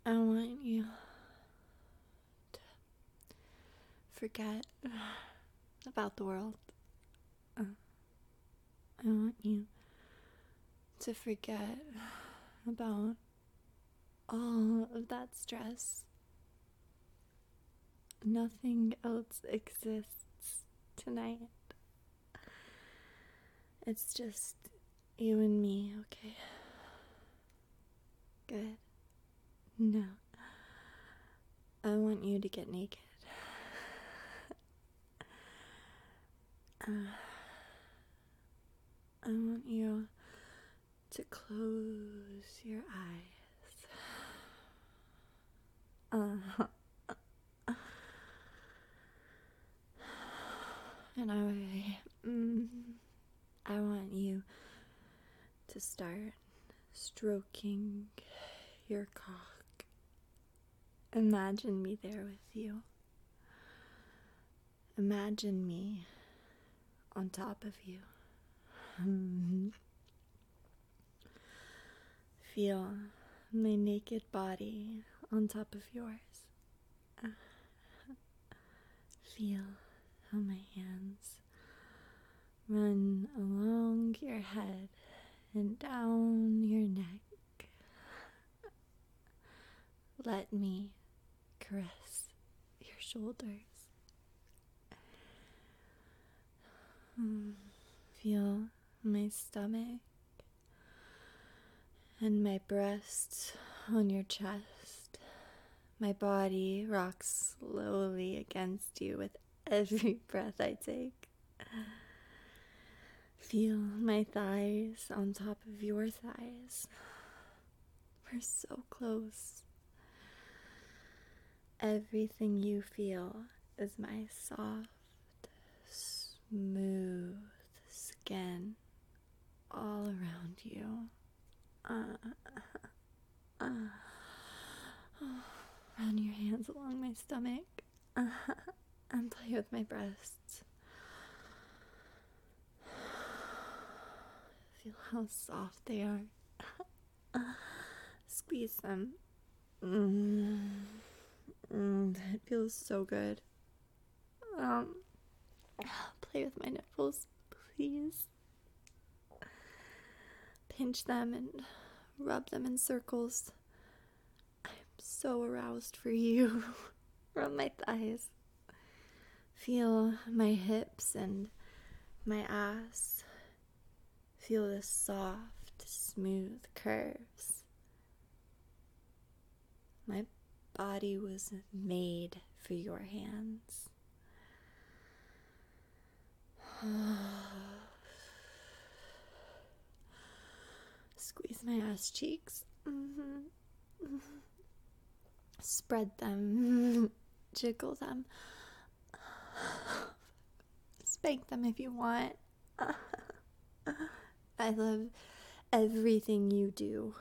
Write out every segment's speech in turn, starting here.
I want you to forget about the world. I want you to forget about all of that stress. Nothing else exists tonight. It's just you and me, okay? Good. No. I want you to get naked. I want you to close your eyes. And I want you to start stroking your cock. Imagine me there with you. Imagine me on top of you. Feel my naked body on top of yours. Feel how my hands run along your head and down your neck. Let me caress your shoulders. Feel my stomach and my breasts on your chest. My body rocks slowly against you with every breath I take. Feel my thighs on top of your thighs. We're so close. Everything you feel is my soft, smooth skin all around you. Run your hands along my stomach and play with my breasts. Feel how soft they are. Squeeze them. It feels so good. Play with my nipples, please. Pinch them and rub them in circles. I'm so aroused for you. Rub my thighs. Feel my hips and my ass. Feel the soft, smooth curves. My body was made for your hands. Squeeze my ass cheeks. Spread them. Jiggle them. Spank them if you want. I love everything you do.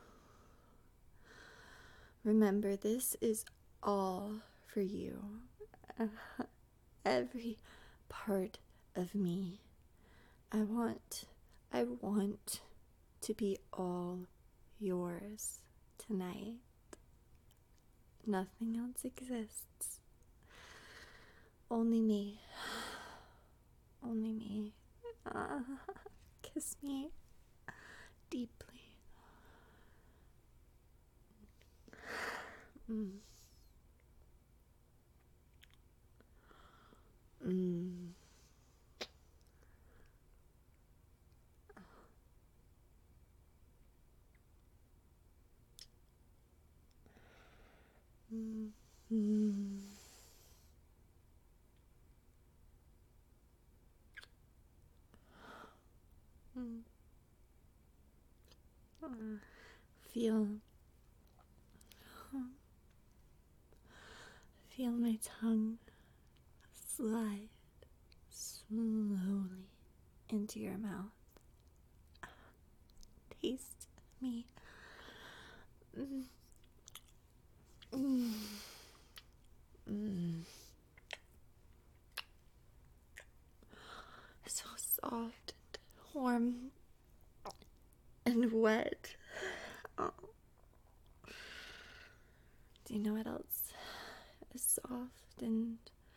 Remember, this is all for you. Every part of me. I want to be all yours tonight. Nothing else exists. Only me. Only me. Kiss me deeply. Feel my tongue slide slowly into your mouth. Taste me. So soft and warm and wet. Do you know what else is soft and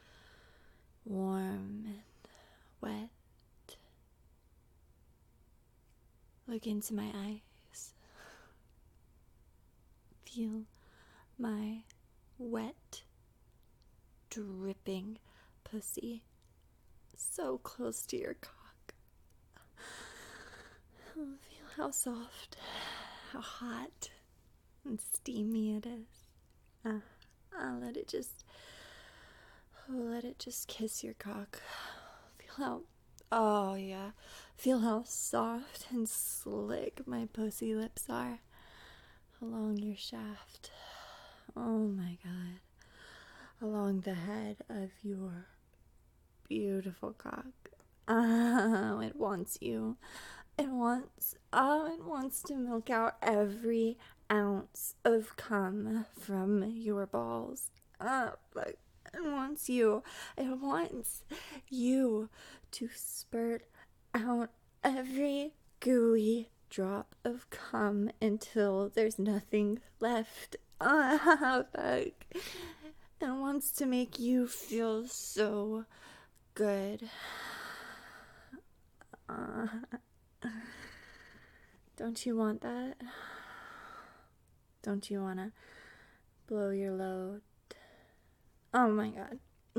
warm and wet? Look into my eyes. Feel my wet, dripping pussy so close to your cock. Feel how soft, how hot and steamy it is. Let it just kiss your cock. Feel how soft and slick my pussy lips are along your shaft. Oh my God. Along the head of your beautiful cock. It wants you. It wants to milk out every ounce of cum from your balls. But it wants you to spurt out every gooey drop of cum until there's nothing left. Fuck. It wants to make you feel so good. Don't you want that? Don't you want to blow your load? Oh my God.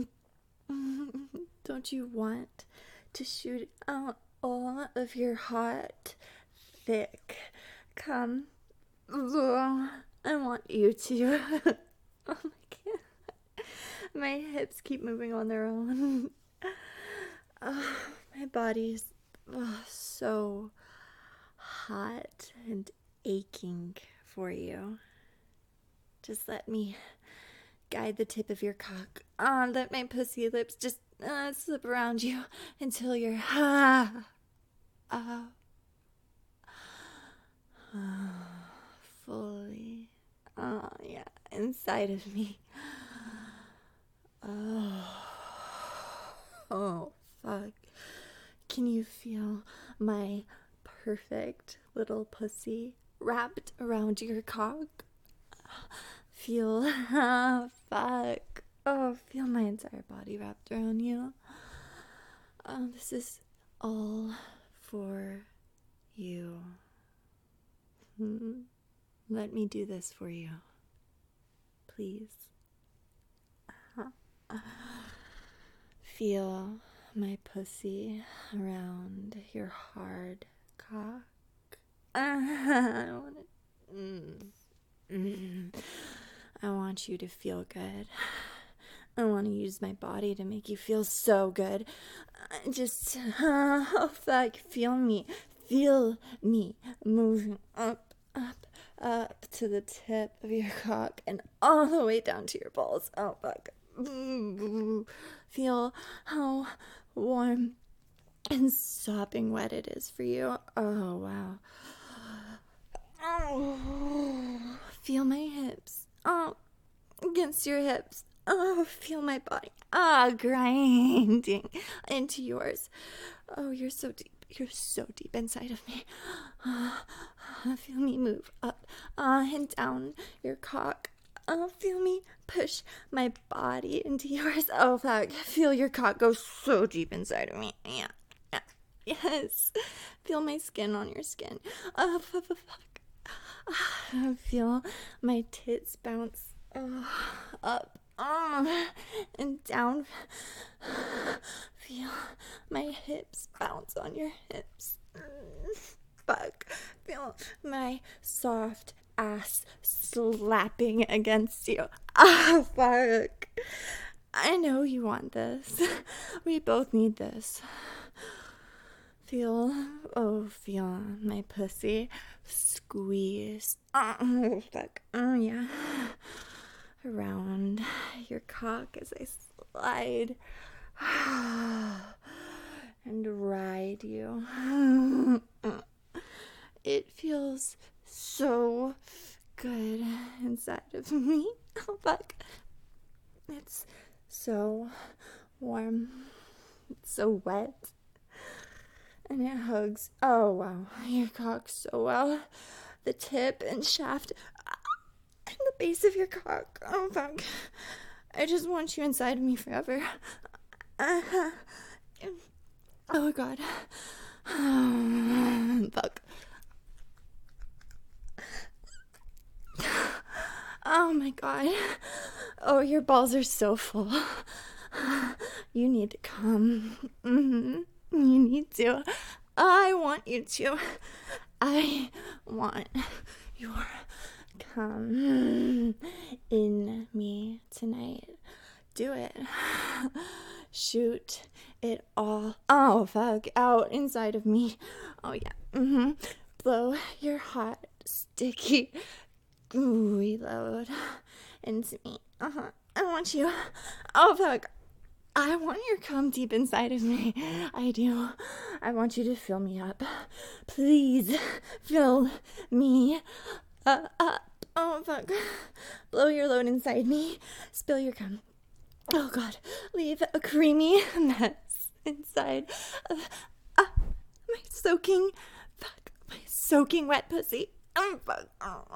Don't you want to shoot out all of your hot, thick cum? I want you to. Oh my God. My hips keep moving on their own. My body's so hot and aching for you. Just let me guide the tip of your cock. Let my pussy lips just slip around you until you're fully inside of me. Oh fuck. Can you feel my perfect little pussy wrapped around your cock? Feel fuck. Oh, feel my entire body wrapped around you. This is all for you. Let me do this for you. Please. Feel my pussy around your hard cock. I want you to feel good. I want to use my body to make you feel so good. Just, feel me moving up to the tip of your cock and all the way down to your balls. Oh, fuck. Feel how warm and sopping wet it is for you. Oh, wow. Oh, feel my hips. Oh, against your hips. Oh, feel my body. Grinding into yours. Oh, you're so deep. You're so deep inside of me. Feel me move up and down your cock. Feel me push my body into yours. Oh, fuck. Feel your cock go so deep inside of me. Yeah. Yes. Feel my skin on your skin. Fuck. Feel my tits bounce up and down. Feel my hips bounce on your hips. Fuck. Feel my soft ass slapping against you. Fuck. I know you want this. We both need this. Feel my pussy squeeze. Fuck. Yeah. Around your cock as I slide and ride you. It feels so good inside of me. Oh, fuck. It's so warm. It's so wet. And it hugs. Oh, wow. Your cock so well. The tip and shaft and the the base of your cock. Oh, fuck. I just want you inside of me forever. Oh, God. Fuck. Oh, my God. Oh, your balls are so full. You need to come. You need to. I want you to. I want your come in me tonight. Do it. Shoot it all. Oh, fuck. Out inside of me. Oh, yeah. Blow your hot, sticky, gooey load into me. I want you. Oh, fuck. I want your cum deep inside of me. I do. I want you to fill me up. Please fill me up. Oh, fuck. Blow your load inside me. Spill your cum. Oh, God. Leave a creamy mess inside of my soaking wet pussy. Fuck.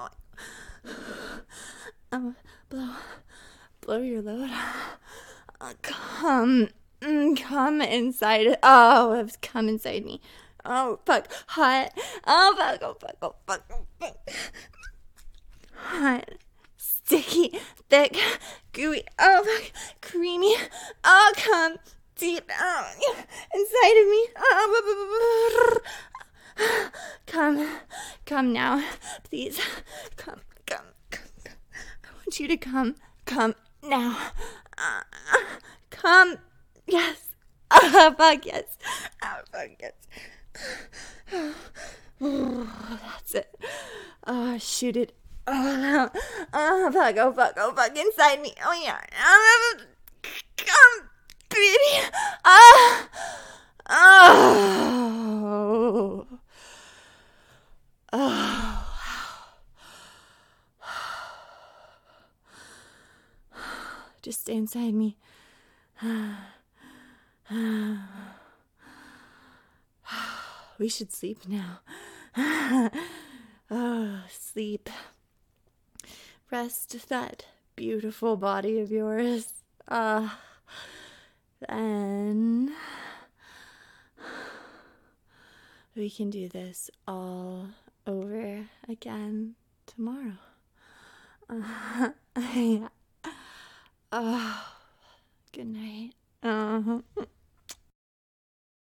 Blow your load. Come inside. Oh, come inside me. Oh, fuck. Hot. Oh, fuck. Oh, fuck. Oh, fuck. Oh, fuck. Hot. Sticky. Thick. Gooey. Oh, fuck. Creamy. Oh, come deep. Oh, inside of me. Oh, come now. Please. Come. I want you to come now. Come. Yes. Fuck yes. Oh, fuck yes. That's it. Oh, shoot it. Oh, fuck. Oh, fuck. Oh, fuck. Inside me. Oh, yeah. Come, baby. Oh. Just stay inside me. We should sleep now. Oh, sleep. Rest that beautiful body of yours. Then we can do this all over again tomorrow. Yeah. Oh, good night.